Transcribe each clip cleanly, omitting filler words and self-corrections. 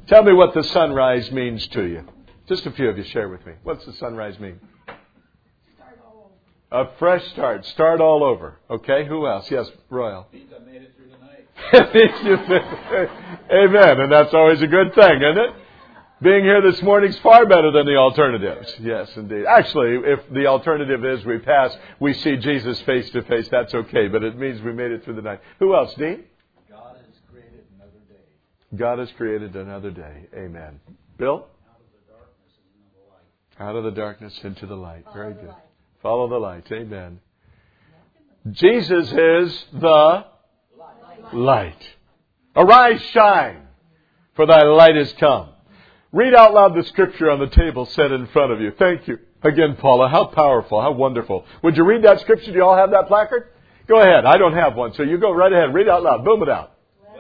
Tell me what the sunrise means to you. Just a few of you share with me. What's the sunrise mean? Start all over. A fresh start. Start all over. Okay, who else? Yes, Royal. Means I made it through the night. Amen. And that's always a good thing, isn't it? Being here this morning is far better than the alternatives. Yes, indeed. Actually, if the alternative is we pass, we see Jesus face to face, that's okay. But it means we made it through the night. Who else, Dean? God has created another day. God has created another day. Amen. Bill? Out of the darkness into the light. Very good. Follow the light. Amen. Jesus is the light. Arise, shine, for thy light is come. Read out loud the scripture on the table set in front of you. Thank you. Again, Paula, how powerful, how wonderful. Would you read that scripture? Do you all have that placard? Go ahead. I don't have one, so you go right ahead. Read out loud. Boom it out.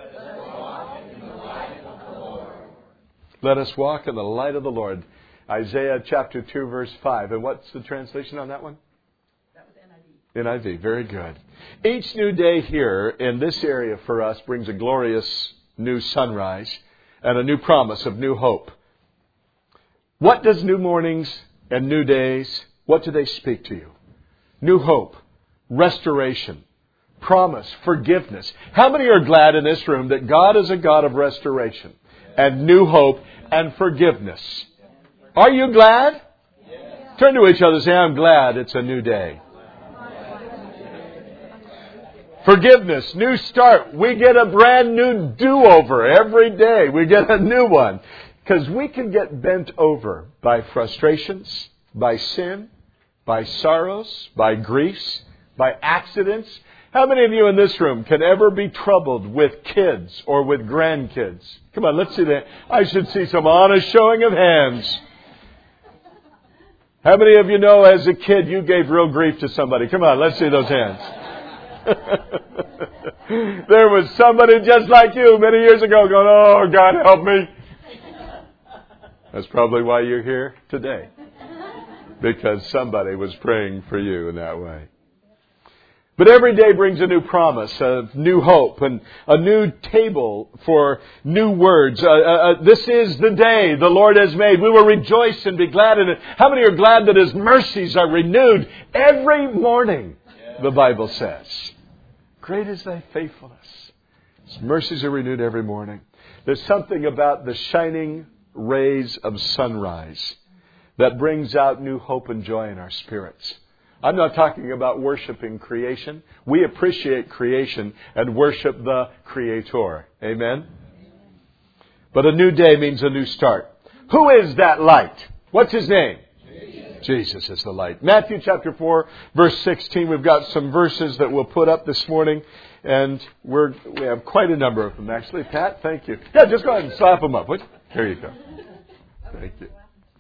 Let us walk in the light of the Lord. Isaiah chapter 2, verse 5. And what's the translation on that one? That was NIV. NIV. Very good. Each new day here in this area for us brings a glorious new sunrise and a new promise of new hope. What does new mornings and new days, what do they speak to you? New hope, restoration, promise, forgiveness. How many are glad in this room that God is a God of restoration and new hope and forgiveness? Are you glad? Yes. Turn to each other and say, I'm glad it's a new day. Forgiveness, new start. We get a brand new do-over every day. We get a new one. Because we can get bent over by frustrations, by sin, by sorrows, by griefs, by accidents. How many of you in this room can ever be troubled with kids or with grandkids? Come on, let's see that. I should see some honest showing of hands. How many of you know as a kid you gave real grief to somebody? Come on, let's see those hands. There was somebody just like you many years ago going, oh, God help me. That's probably why you're here today. Because somebody was praying for you in that way. But every day brings a new promise, a new hope, and a new table for new words. This is the day the Lord has made. We will rejoice and be glad in it. How many are glad that His mercies are renewed every morning, the Bible says. Great is thy faithfulness. His mercies are renewed every morning. There's something about the shining rays of sunrise that brings out new hope and joy in our spirits. I'm not talking about worshiping creation. We appreciate creation and worship the Creator. Amen? But a new day means a new start. Who is that light? What's His name? Jesus is the light. Matthew chapter 4, verse 16. We've got some verses that we'll put up this morning. And we have quite a number of them, actually. Pat, thank you. Yeah, just go ahead and slap them up. Here you go. Thank you.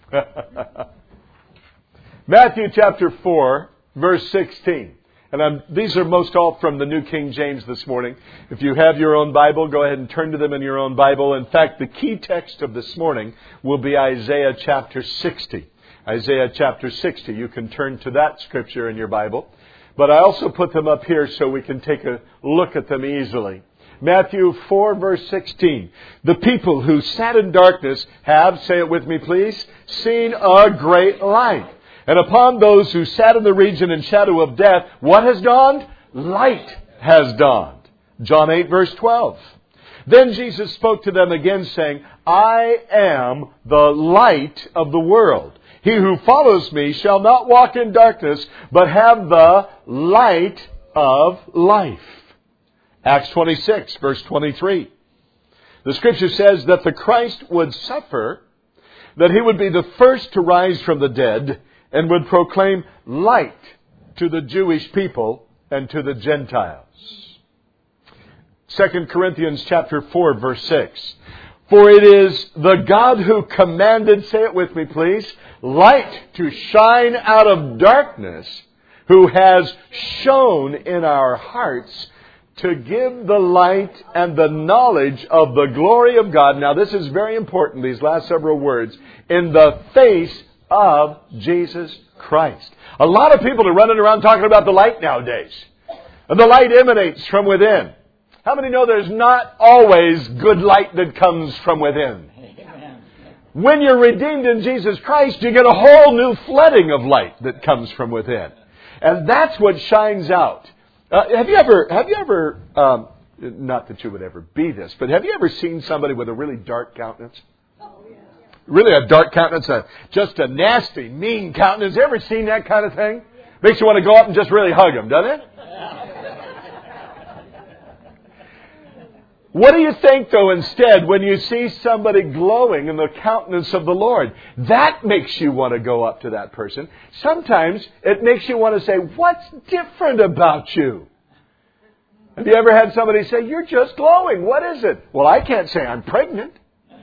Matthew chapter 4, verse 16. And these are most all from the New King James this morning. If you have your own Bible, go ahead and turn to them in your own Bible. In fact, the key text of this morning will be Isaiah chapter 60. Isaiah chapter 60. You can turn to that scripture in your Bible. But I also put them up here so we can take a look at them easily. Matthew 4, verse 16. The people who sat in darkness have, say it with me please, seen a great light. And upon those who sat in the region and shadow of death, what has dawned? Light has dawned. John 8, verse 12. Then Jesus spoke to them again, saying, I am the light of the world. He who follows me shall not walk in darkness, but have the light of life. Acts 26, verse 23. The Scripture says that the Christ would suffer, that He would be the first to rise from the dead, and would proclaim light to the Jewish people and to the Gentiles. 2 Corinthians chapter 4, verse 6. For it is the God who commanded, say it with me please, light to shine out of darkness, who has shone in our hearts to give the light and the knowledge of the glory of God. Now this is very important, these last several words. In the face of Jesus Christ. A lot of people are running around talking about the light nowadays. And the light emanates from within. How many know there's not always good light that comes from within? When you're redeemed in Jesus Christ, you get a whole new flooding of light that comes from within. And that's what shines out. Have you ever, not that you would ever be this, but have you ever seen somebody with a really dark countenance? Really a dark countenance, just a nasty, mean countenance. Ever seen that kind of thing? Makes you want to go up and just really hug them, doesn't it? What do you think, though, instead, when you see somebody glowing in the countenance of the Lord? That makes you want to go up to that person. Sometimes it makes you want to say, what's different about you? Have you ever had somebody say, you're just glowing. What is it? Well, I can't say I'm pregnant.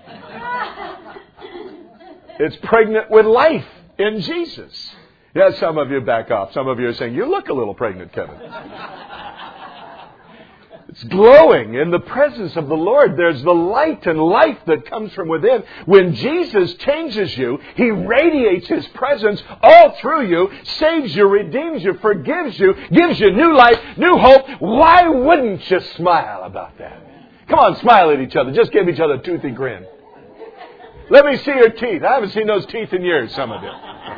It's pregnant with life in Jesus. Yeah, some of you back off. Some of you are saying, you look a little pregnant, Kevin. It's glowing in the presence of the Lord. There's the light and life that comes from within. When Jesus changes you, He radiates His presence all through you, saves you, redeems you, forgives you, gives you new life, new hope. Why wouldn't you smile about that? Come on, smile at each other. Just give each other a toothy grin. Let me see your teeth. I haven't seen those teeth in years, some of you.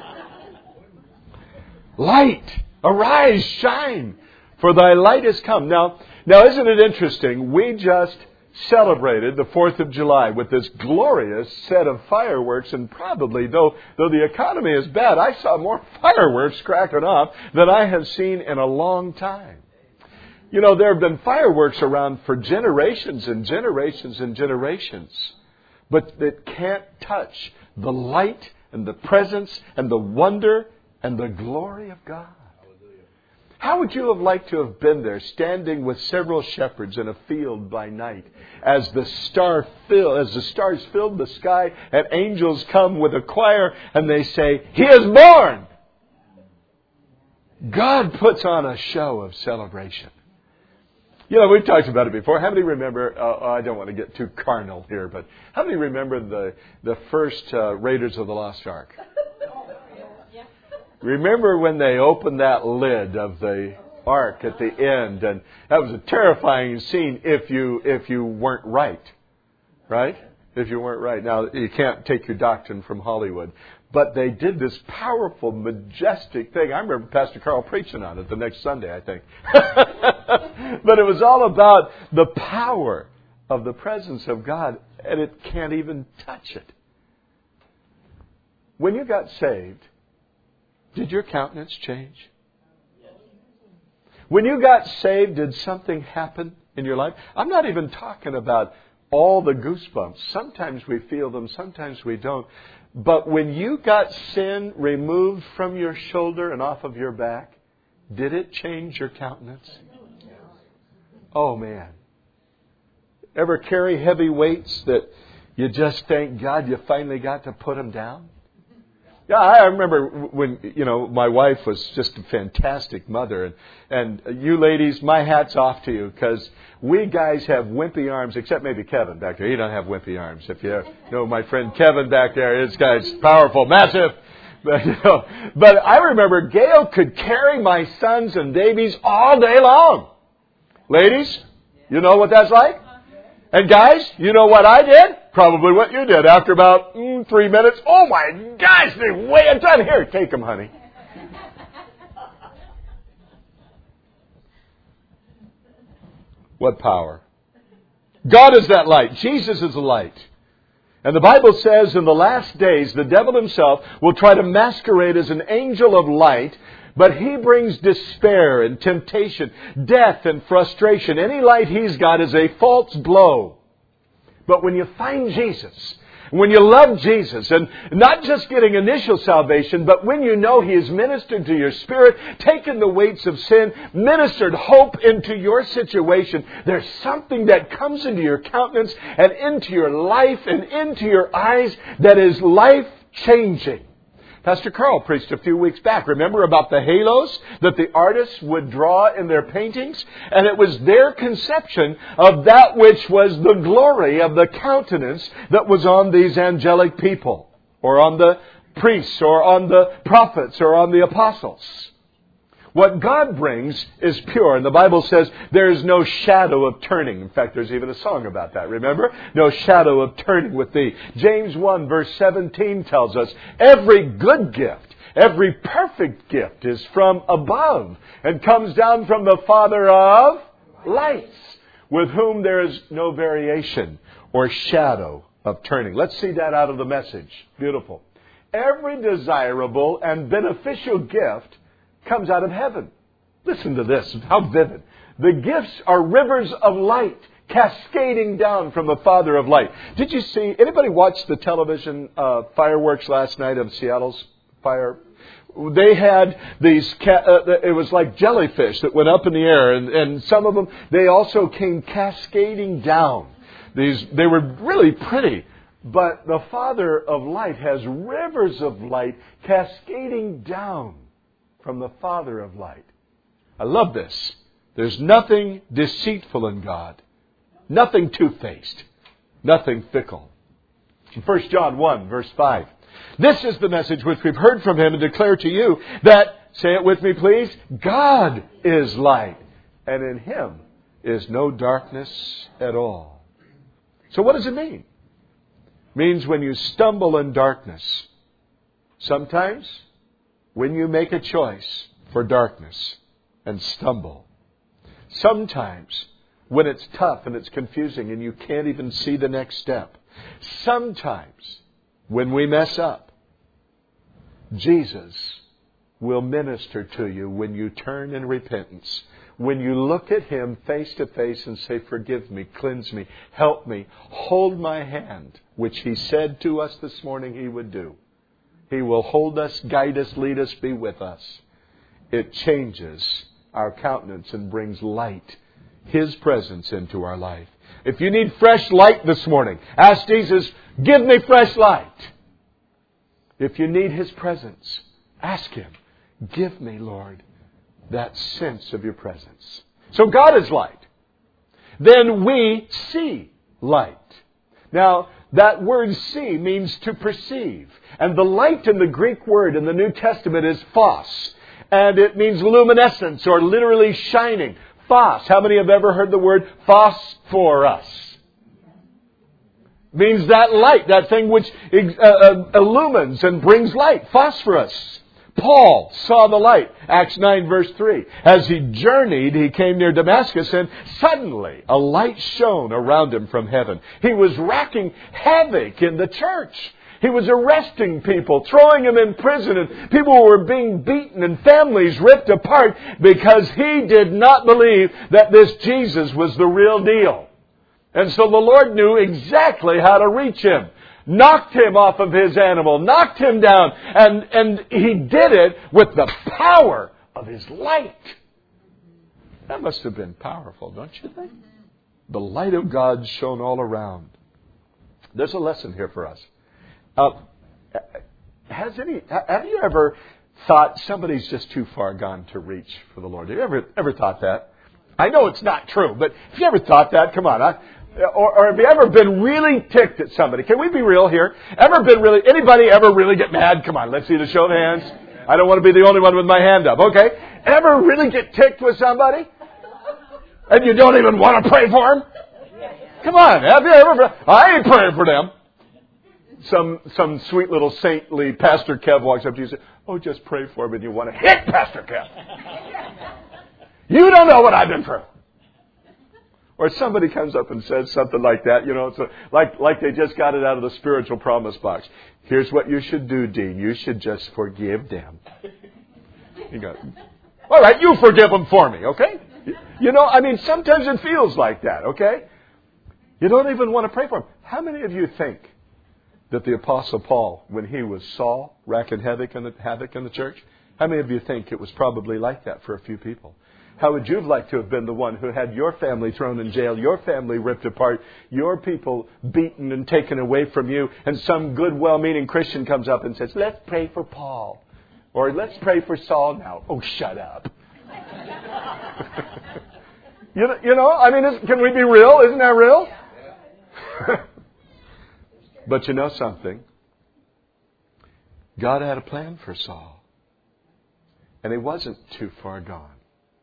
Light, arise, shine, for thy light is come. Now, isn't it interesting? We just celebrated the 4th of July with this glorious set of fireworks, and probably, though the economy is bad, I saw more fireworks cracking off than I have seen in a long time. You know, there have been fireworks around for generations and generations and generations, but it can't touch the light and the presence and the wonder and the glory of God. How would you have liked to have been there, standing with several shepherds in a field by night, as the stars filled the sky, and angels come with a choir, and they say, He is born! God puts on a show of celebration. You know, we've talked about it before. How many remember, I don't want to get too carnal here, but how many remember the first Raiders of the Lost Ark? Remember when they opened that lid of the ark at the end, and that was a terrifying scene if you weren't right? If you weren't right. Now, you can't take your doctrine from Hollywood. But they did this powerful, majestic thing. I remember Pastor Carl preaching on it the next Sunday, I think. But it was all about the power of the presence of God, and it can't even touch it. When you got saved, did your countenance change? When you got saved, did something happen in your life? I'm not even talking about all the goosebumps. Sometimes we feel them, sometimes we don't. But when you got sin removed from your shoulder and off of your back, did it change your countenance? Oh, man. Ever carry heavy weights that you just thank God you finally got to put them down? Yeah, I remember when, my wife was just a fantastic mother. And you ladies, my hat's off to you, because we guys have wimpy arms, except maybe Kevin back there. He don't have wimpy arms. If you know my friend Kevin back there, this guy's powerful, massive. But I remember Gail could carry my sons and babies all day long. Ladies, you know what that's like? And guys, you know what I did? Probably what you did. After about 3 minutes, oh my gosh, they weigh a ton. Here, take them, honey. What power. God is that light. Jesus is the light. And the Bible says in the last days, the devil himself will try to masquerade as an angel of light, but he brings despair and temptation, death and frustration. Any light he's got is a false glow. But when you find Jesus, when you love Jesus, and not just getting initial salvation, but when you know He has ministered to your spirit, taken the weights of sin, ministered hope into your situation, there's something that comes into your countenance and into your life and into your eyes that is life-changing. Pastor Carl preached a few weeks back. Remember about the halos that the artists would draw in their paintings? And it was their conception of that which was the glory of the countenance that was on these angelic people, or on the priests, or on the prophets, or on the apostles. What God brings is pure. And the Bible says there is no shadow of turning. In fact, there's even a song about that. Remember? No shadow of turning with thee. James 1 verse 17 tells us, every good gift, every perfect gift is from above and comes down from the Father of lights, with whom there is no variation or shadow of turning. Let's see that out of the Message. Beautiful. Every desirable and beneficial gift comes out of heaven. Listen to this. How vivid. The gifts are rivers of light cascading down from the Father of light. Did you see, anybody watch the television fireworks last night of Seattle's fire? They had these, it was like jellyfish that went up in the air, and some of them, they also came cascading down. They were really pretty. But the Father of light has rivers of light cascading down from the Father of light. I love this. There's nothing deceitful in God. Nothing two-faced. Nothing fickle. In 1 John 1 verse 5. This is the message which we've heard from Him and declare to you that, say it with me please, God is light, and in Him is no darkness at all. So what does it mean? It means when you stumble in darkness, sometimes when you make a choice for darkness and stumble, sometimes when it's tough and it's confusing and you can't even see the next step, sometimes when we mess up, Jesus will minister to you when you turn in repentance. When you look at Him face to face and say, forgive me, cleanse me, help me, hold my hand, which He said to us this morning He would do. He will hold us, guide us, lead us, be with us. It changes our countenance and brings light, His presence into our life. If you need fresh light this morning, ask Jesus, give me fresh light. If you need His presence, ask Him, give me, Lord, that sense of your presence. So God is light. Then we see light. Now, that word see means to perceive. And the light in the Greek word in the New Testament is phos. And it means luminescence or literally shining. Phos. How many have ever heard the word phosphorus? Means that light, that thing which illumines and brings light. Phosphorus. Paul saw the light. Acts 9 verse 3. As he journeyed, he came near Damascus, and suddenly a light shone around him from heaven. He was wreaking havoc in the church. He was arresting people, throwing them in prison, and people were being beaten and families ripped apart because he did not believe that this Jesus was the real deal. And so the Lord knew exactly how to reach him. Knocked him off of his animal, knocked him down, and he did it with the power of his light. That must have been powerful, don't you think? The light of God shone all around. There's a lesson here for us. Have you ever thought somebody's just too far gone to reach for the Lord? Have you ever thought that? I know it's not true, but if you ever thought that, come on. Or have you ever been really ticked at somebody? Can we be real here? Anybody ever really get mad? Come on, let's see the show of hands. I don't want to be the only one with my hand up. Okay. Ever really get ticked with somebody? And you don't even want to pray for them? Come on, have you ever? I ain't praying for them. Some sweet little saintly Pastor Kev walks up to you and says, oh, just pray for me, and you want to hit Pastor Kev. You don't know what I've been through. Or somebody comes up and says something like that, it's like they just got it out of the spiritual promise box. Here's what you should do, Dean. You should just forgive them. You go, all right, you forgive them for me, okay? Sometimes it feels like that, okay? You don't even want to pray for them. How many of you think that the Apostle Paul, when he was Saul, wreaking havoc in the church, how many of you think it was probably like that for a few people? How would you have liked to have been the one who had your family thrown in jail, your family ripped apart, your people beaten and taken away from you, and some good, well-meaning Christian comes up and says, let's pray for Paul. Or let's pray for Saul now. Oh, shut up. Can we be real? Isn't that real? But you know something? God had a plan for Saul. And he wasn't too far gone.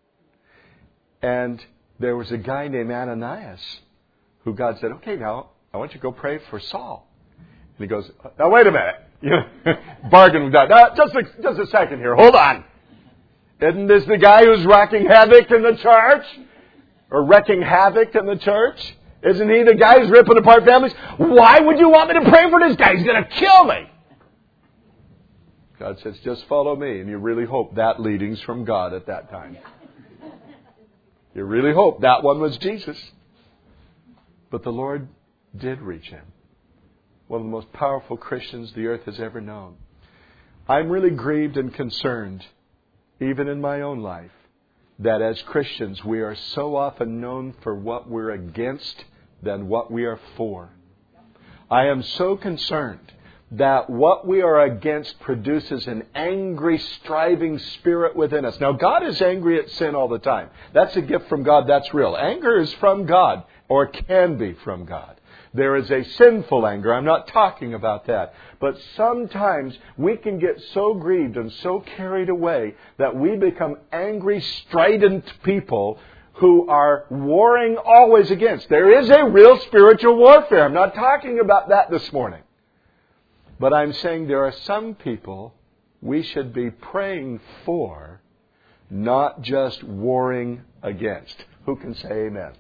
And there was a guy named Ananias who God said, okay, now I want you to go pray for Saul. And he goes, now wait a minute. Bargain with God. Just a second here. Hold on. Isn't this the guy who's wreaking havoc in the church? Or wrecking havoc in the church? Isn't he the guy who's ripping apart families? Why would you want me to pray for this guy? He's going to kill me. God says, just follow me. And you really hope that leading's from God at that time. You really hope that one was Jesus. But the Lord did reach him. One of the most powerful Christians the earth has ever known. I'm really grieved and concerned, even in my own life, that as Christians we are so often known for what we're against than what we are for. I am so concerned that what we are against produces an angry, striving spirit within us. Now, God is angry at sin all the time. That's a gift from God. That's real. Anger is from God, or can be from God. There is a sinful anger. I'm not talking about that. But sometimes we can get so grieved and so carried away that we become angry, strident people who are warring always against. There is a real spiritual warfare. I'm not talking about that this morning. But I'm saying there are some people we should be praying for, not just warring against. Who can say amen?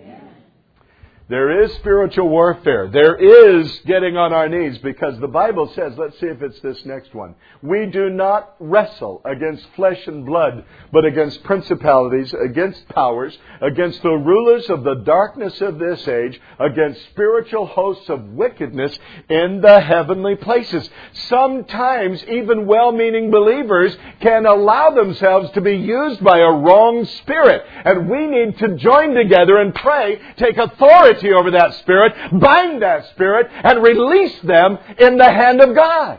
There is spiritual warfare. There is getting on our knees, because the Bible says, let's see if it's this next one. We do not wrestle against flesh and blood, but against principalities, against powers, against the rulers of the darkness of this age, against spiritual hosts of wickedness in the heavenly places. Sometimes even well-meaning believers can allow themselves to be used by a wrong spirit. And we need to join together and pray, take authority over that spirit, bind that spirit, and release them in the hand of God.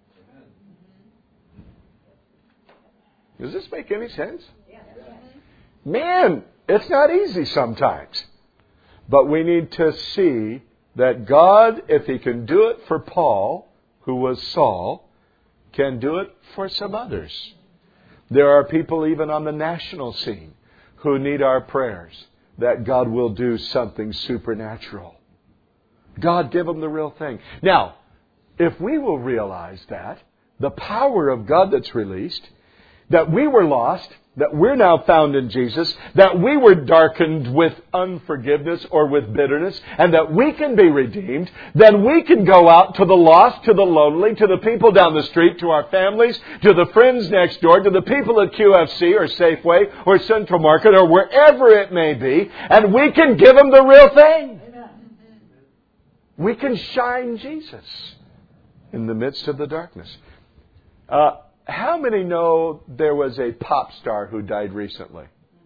Does this make any sense? Man, it's not easy sometimes. But we need to see that God, if He can do it for Paul, who was Saul, can do it for some others. There are people even on the national scene who need our prayers, that God will do something supernatural. God, give them the real thing. Now, if we will realize that, the power of God that's released, that we were lost, that we're now found in Jesus, that we were darkened with unforgiveness or with bitterness, and that we can be redeemed, then we can go out to the lost, to the lonely, to the people down the street, to our families, to the friends next door, to the people at QFC or Safeway or Central Market or wherever it may be, and we can give them the real thing. We can shine Jesus in the midst of the darkness. How many know there was a pop star who died recently?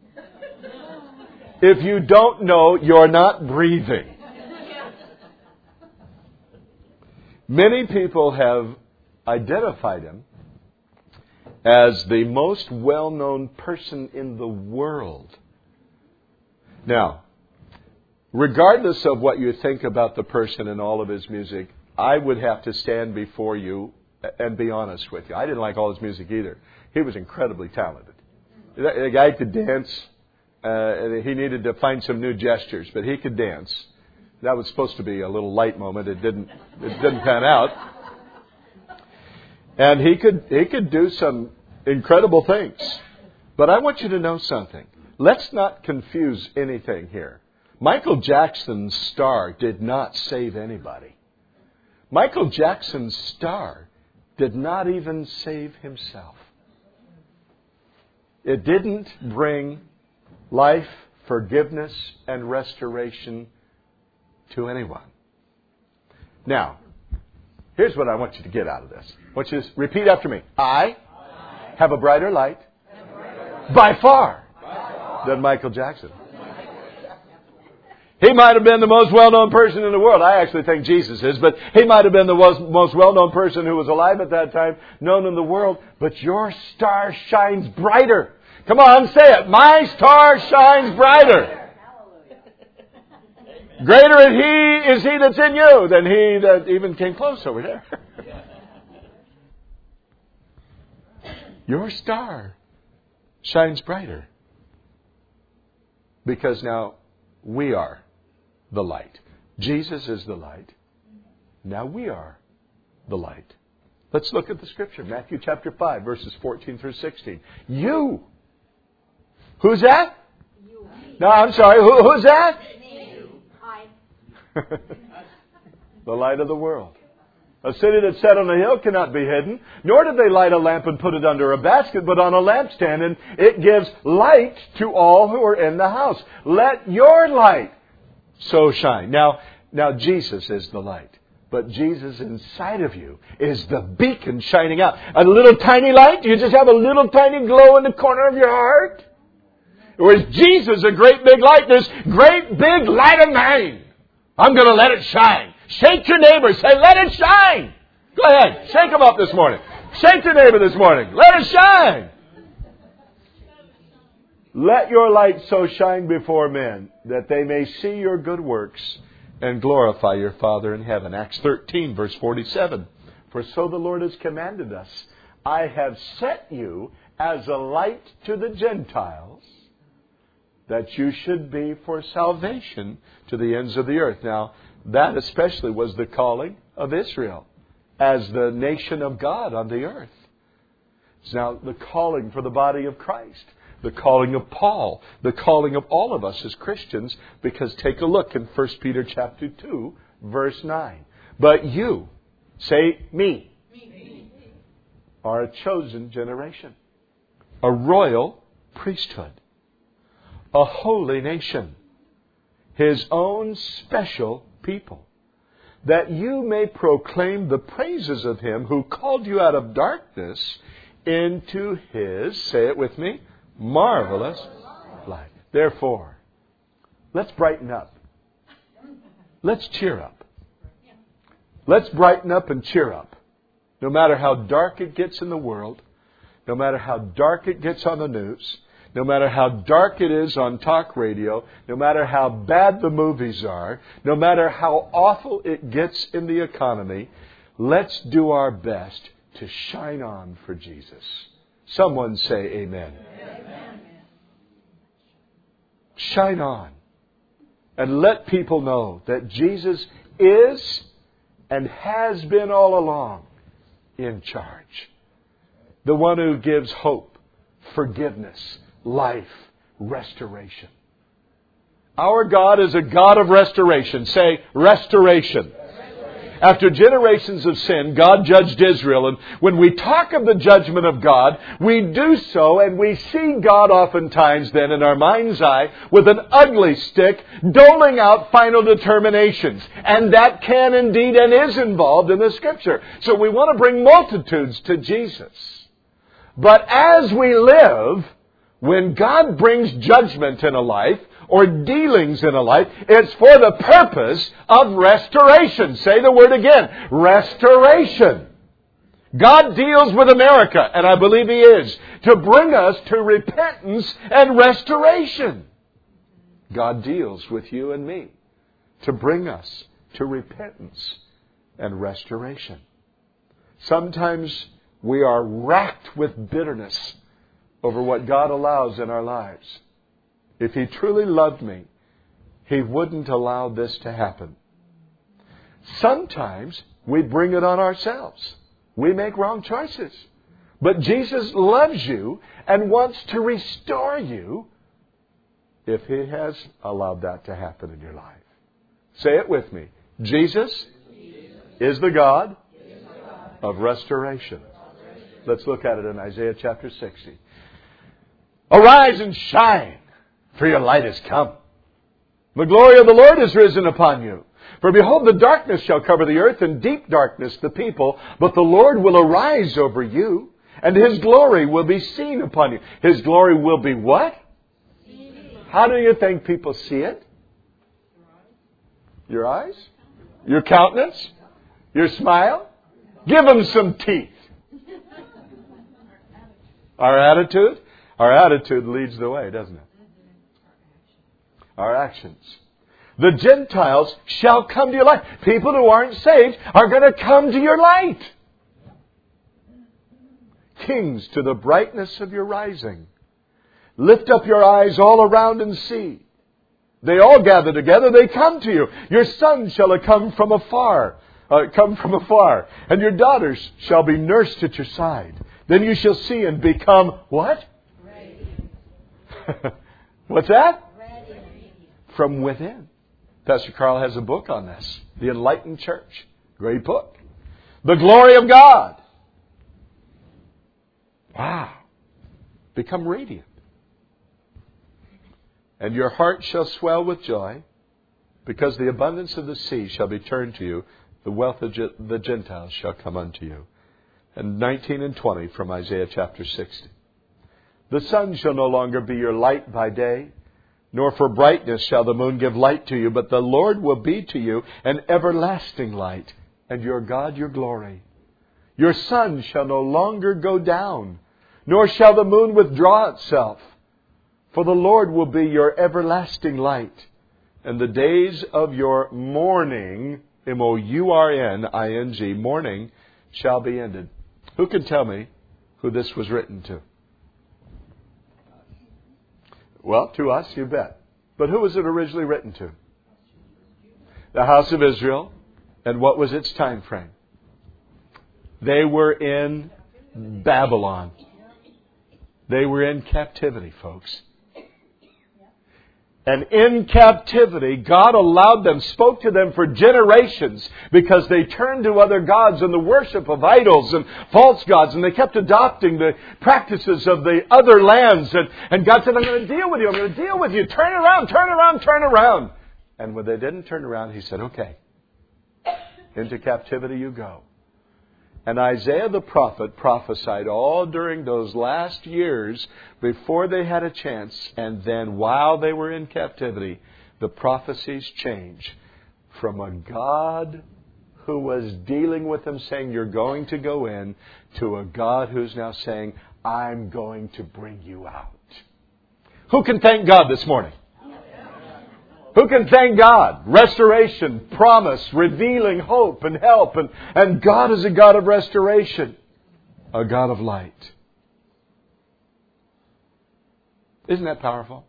If you don't know, you're not breathing. Many people have identified him as the most well-known person in the world. Now, regardless of what you think about the person and all of his music, I would have to stand before you and be honest with you. I didn't like all his music either. He was incredibly talented. The guy could dance. And he needed to find some new gestures, but he could dance. That was supposed to be a little light moment. It didn't pan out. And he could do some incredible things. But I want you to know something. Let's not confuse anything here. Michael Jackson's star did not save anybody. Michael Jackson's star did not even save himself. It didn't bring life, forgiveness, and restoration to anyone. Now, here's what I want you to get out of this. I want you to repeat after me. I have a brighter light by far than Michael Jackson. He might have been the most well-known person in the world. I actually think Jesus is, but he might have been the most well-known person who was alive at that time, known in the world. But your star shines brighter. Come on, say it. My star shines brighter. Greater is he that's in you than he that even came close over there. Your star shines brighter. Because now we are the light. Jesus is the light. Now we are the light. Let's look at the scripture. Matthew chapter 5, verses 14 through 16. You. Who's that? You. No, I'm sorry. Who's that? You. I. The light of the world. A city that's set on a hill cannot be hidden, nor did they light a lamp and put it under a basket, but on a lampstand, and it gives light to all who are in the house. Let your light so shine. Now Jesus is the light. But Jesus inside of you is the beacon shining out. A little tiny light? Do you just have a little tiny glow in the corner of your heart? Or is Jesus a great big light? This great big light of mine. I'm going to let it shine. Shake your neighbor. Say, let it shine. Go ahead. Shake him up this morning. Shake your neighbor this morning. Let it shine. Let your light so shine before men that they may see your good works and glorify your Father in heaven. Acts 13, verse 47. For so the Lord has commanded us, I have set you as a light to the Gentiles, that you should be for salvation to the ends of the earth. Now, that especially was the calling of Israel as the nation of God on the earth. It's now the calling for the body of Christ, the calling of Paul, the calling of all of us as Christians, because take a look in 1 Peter chapter 2, verse 9. But you, say me, are a chosen generation, a royal priesthood, a holy nation, His own special people, that you may proclaim the praises of Him who called you out of darkness into His, say it with me, marvelous light. Therefore, let's brighten up. Let's cheer up. Let's brighten up and cheer up. No matter how dark it gets in the world, no matter how dark it gets on the news, no matter how dark it is on talk radio, no matter how bad the movies are, no matter how awful it gets in the economy, let's do our best to shine on for Jesus. Someone say amen. Amen. Shine on. And let people know that Jesus is and has been all along in charge. The one who gives hope, forgiveness, life, restoration. Our God is a God of restoration. Say, restoration. After generations of sin, God judged Israel. And when we talk of the judgment of God, we do so and we see God oftentimes then in our mind's eye with an ugly stick doling out final determinations. And that can indeed and is involved in the Scripture. So we want to bring multitudes to Jesus. But as we live, when God brings judgment in a life, or dealings in a life, it's for the purpose of restoration. Say the word again. Restoration. God deals with America, and I believe He is, to bring us to repentance and restoration. God deals with you and me to bring us to repentance and restoration. Sometimes we are racked with bitterness over what God allows in our lives. If He truly loved me, He wouldn't allow this to happen. Sometimes we bring it on ourselves. We make wrong choices. But Jesus loves you and wants to restore you if He has allowed that to happen in your life. Say it with me. Jesus is the God of restoration. Let's look at it in Isaiah chapter 60. Arise and shine, for your light is come. The glory of the Lord is risen upon you. For behold, the darkness shall cover the earth, and deep darkness the people. But the Lord will arise over you, and His glory will be seen upon you. His glory will be what? How do you think people see it? Your eyes? Your countenance? Your smile? Give them some teeth. Our attitude? Our attitude leads the way, doesn't it? Our actions. The Gentiles shall come to your light. People who aren't saved are going to come to your light. Kings to the brightness of your rising. Lift up your eyes all around and see. They all gather together, they come to you. Your sons shall come from afar, and your daughters shall be nursed at your side. Then you shall see and become what? Ready. What's that? Ready. From within. Pastor Carl has a book on this. The Enlightened Church. Great book. The glory of God. Wow. Become radiant. And your heart shall swell with joy, because the abundance of the sea shall be turned to you. The wealth of the Gentiles shall come unto you. And 19 and 20 from Isaiah chapter 60. The sun shall no longer be your light by day, nor for brightness shall the moon give light to you, but the Lord will be to you an everlasting light, and your God your glory. Your sun shall no longer go down, nor shall the moon withdraw itself. For the Lord will be your everlasting light, and the days of your mourning, M-O-U-R-N-I-N-G, mourning, shall be ended. Who can tell me who this was written to? Well, to us, you bet. But who was it originally written to? The house of Israel. And what was its time frame? They were in Babylon. They were in captivity, folks. And in captivity, God allowed them, spoke to them for generations, because they turned to other gods and the worship of idols and false gods, and they kept adopting the practices of the other lands. And God said, I'm going to deal with you, I'm going to deal with you. Turn around, turn around, turn around. And when they didn't turn around, He said, okay, into captivity you go. And Isaiah the prophet prophesied all during those last years before they had a chance. And then while they were in captivity, the prophecies changed from a God who was dealing with them saying, you're going to go in, to a God who's now saying, I'm going to bring you out. Who can thank God this morning? Who can thank God? Restoration, promise, revealing hope and help. And God is a God of restoration. A God of light. Isn't that powerful?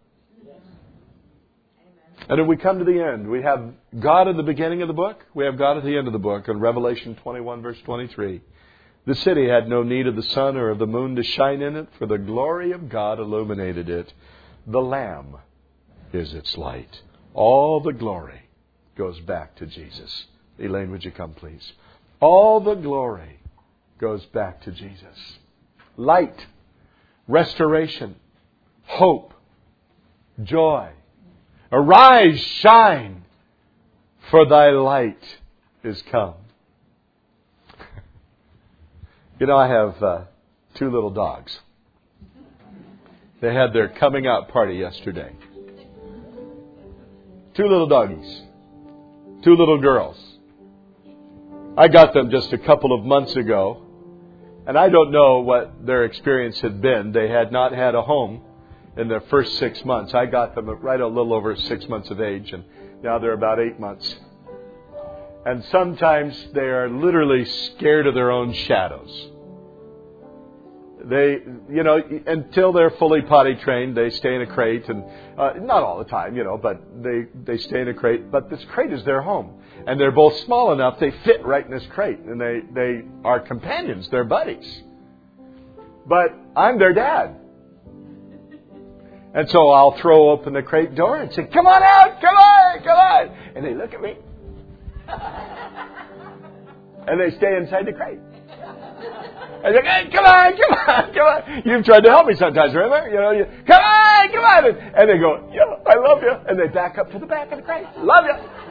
And then we come to the end. We have God at the beginning of the book. We have God at the end of the book. In Revelation 21 verse 23. The city had no need of the sun or of the moon to shine in it, for the glory of God illuminated it. The Lamb is its light. All the glory goes back to Jesus. Elaine, would you come, please? All the glory goes back to Jesus. Light, restoration, hope, joy. Arise, shine, for thy light is come. You know, I have 2 little dogs. They had their coming out party yesterday. 2 little doggies. 2 little girls. I got them just a couple of months ago. And I don't know what their experience had been. They had not had a home in their first 6 months. I got them at right a little over 6 months of age. And now they're about 8 months. And sometimes they are literally scared of their own shadows. They, until they're fully potty trained, they stay in a crate, and not all the time, but they stay in a crate. But this crate is their home, and they're both small enough they fit right in this crate, and they are companions, they're buddies. But I'm their dad, and so I'll throw open the crate door and say, "Come on out, come on, come on," and they look at me, and they stay inside the crate. I was like, hey, come on, come on, come on. You've tried to help me sometimes, remember? Come on, come on. And they go, yeah, I love you. And they back up to the back of the crate. Love you.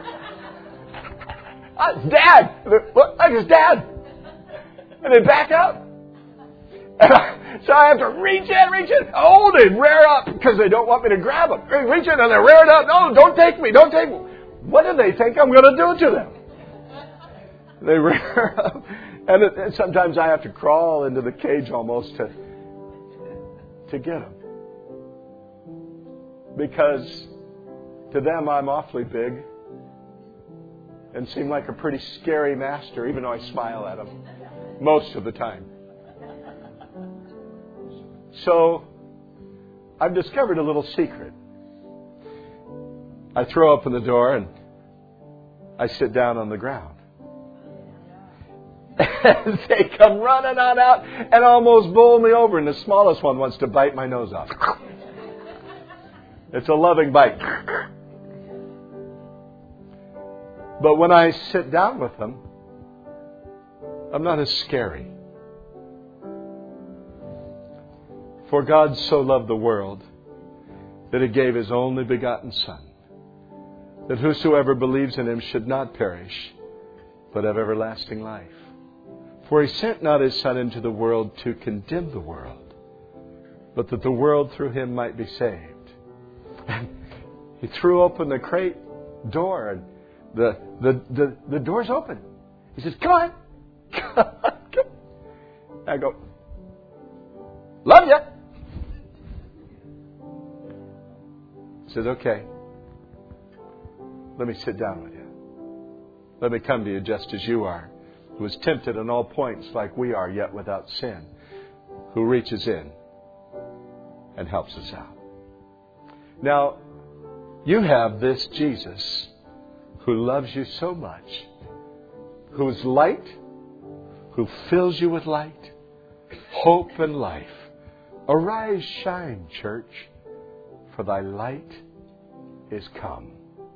It's Dad. Look, it's Dad. And they back up. So I have to reach in. Oh, they rear up because they don't want me to grab them. They reach in and they're rearing up. No, don't take me. What do they think I'm going to do to them? They rear up. And sometimes I have to crawl into the cage almost to get them. Because to them I'm awfully big and seem like a pretty scary master, even though I smile at them most of the time. So I've discovered a little secret. I throw open the door and I sit down on the ground. And they come running on out and almost bowl me over. And the smallest one wants to bite my nose off. It's a loving bite. But when I sit down with them, I'm not as scary. For God so loved the world that He gave His only begotten Son, that whosoever believes in Him should not perish, but have everlasting life. For He sent not His Son into the world to condemn the world, but that the world through Him might be saved. And He threw open the crate door, and the door's open. He says, "Come on." I go, "Love you." He says, "Okay. Let me sit down with you. Let me come to you just as you are, who was tempted in all points like we are, yet without sin, who reaches in and helps us out." Now, you have this Jesus who loves you so much, who's light, who fills you with light, hope and life. Arise, shine, church, for thy light is come.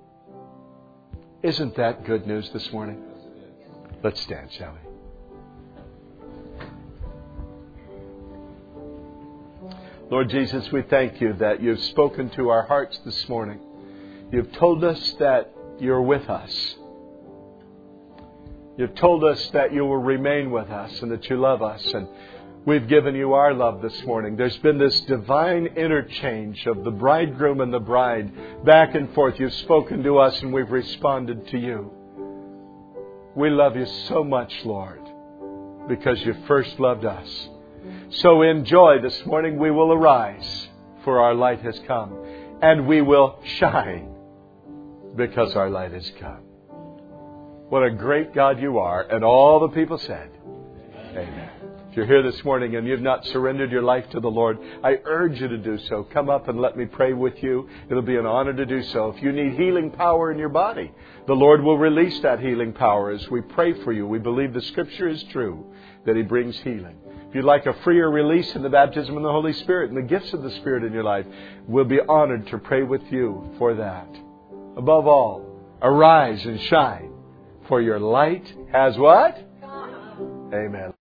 Isn't that good news this morning? Let's stand, shall we? Lord Jesus, we thank you that you've spoken to our hearts this morning. You've told us that you're with us. You've told us that you will remain with us and that you love us. And we've given you our love this morning. There's been this divine interchange of the bridegroom and the bride. Back and forth, you've spoken to us and we've responded to you. We love you so much, Lord, because you first loved us. So in joy this morning we will arise, for our light has come. And we will shine, because our light has come. What a great God you are. And all the people said, Amen. If you're here this morning and you've not surrendered your life to the Lord, I urge you to do so. Come up and let me pray with you. It'll be an honor to do so. If you need healing power in your body, the Lord will release that healing power as we pray for you. We believe the Scripture is true, that He brings healing. If you'd like a freer release in the baptism of the Holy Spirit and the gifts of the Spirit in your life, we'll be honored to pray with you for that. Above all, arise and shine, for your light has what? Amen.